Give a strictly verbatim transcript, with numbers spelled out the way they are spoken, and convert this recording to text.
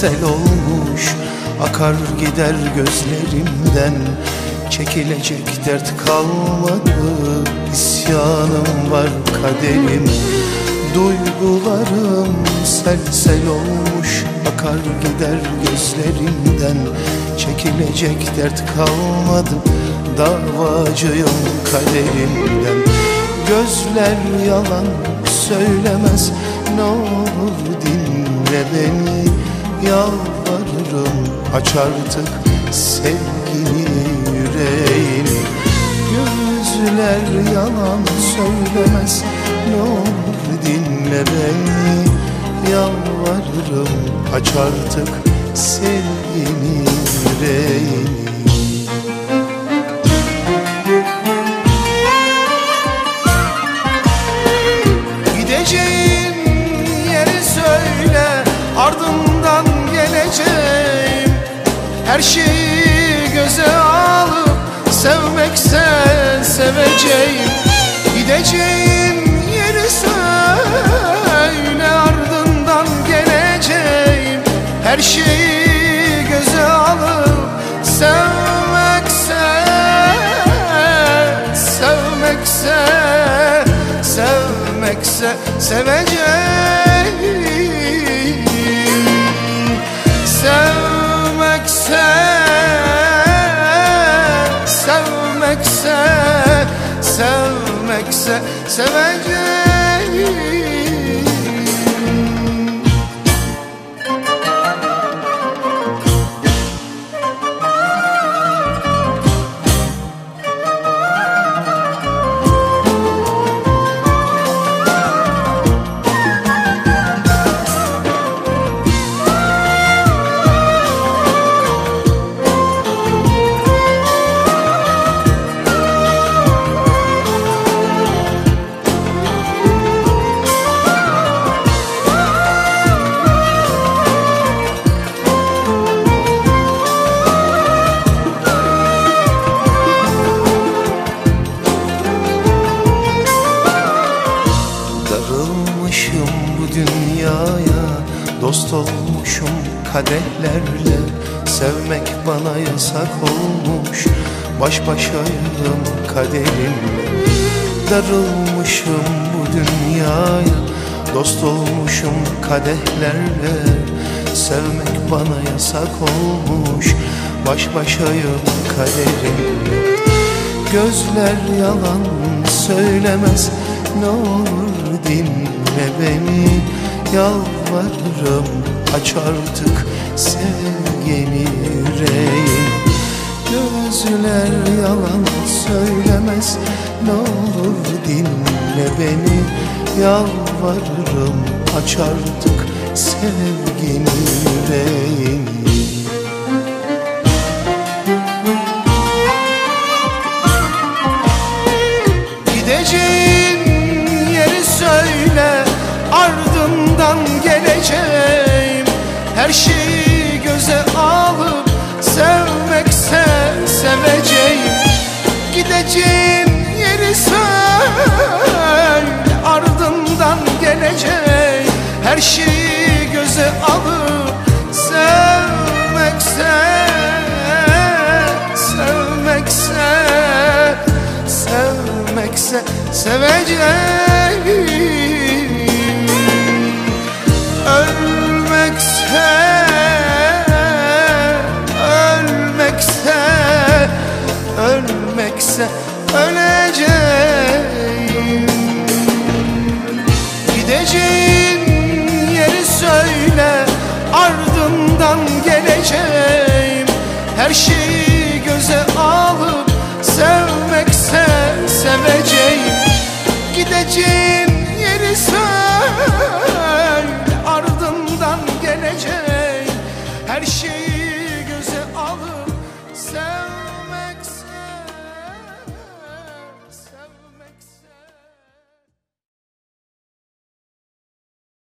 sel olmuş, akar gider gözlerimden. Çekilecek dert kalmadı, isyanım var kaderim. Duygularım sel sel olmuş, akar gider gözlerimden. Çekilecek dert kalmadı, davacıyım kaderimden. Gözler yalan söylemez, ne olur dinle beni. Yalvarırım, aç artık sevgini yüreğini. Gözler yalan söylemez, ne olur dinle beni. Yalvarırım, aç artık sevgini yüreğini. Gideceğim yeri söyle, ardından geleceğim. Her şeyi göze alıp sevmekse seveceğim. Gideceğim yeri söyle, ardından geleceğim. Her şeyi göze alıp sevmekse sevmekse sevmekse seveceğim. Sevmekse sevmekse sevmekse seveceğim. Darılmışım bu dünyaya, dost olmuşum kadehlerle. Sevmek bana yasak olmuş, baş başayım kaderimle. Darılmışım bu dünyaya, dost olmuşum kadehlerle. Sevmek bana yasak olmuş, baş başayım kaderimle. Gözler yalan söylemez, ne olur dinle beni. Yalvarırım, aç artık sevgini yüreğim. Gözler yalan söylemez, ne olur dinle beni. Yalvarırım, aç artık sevgini yüreğimi. Gideceğin yeri söyle, ardından geleceğim. Her şeyi göze alıp sevmekse seveceğim. Gideceğin yeri söyle, ardından geleceğim. Her şeyi göze alıp sevmekse sevmekse sevmekse seveceğim. Ölmekse ölmekse ölmekse öleceğim. Gideceğin yeri söyle, ardından geleceğim. Her şeyi göze alıp sevmekse seveceğim. Gideceğim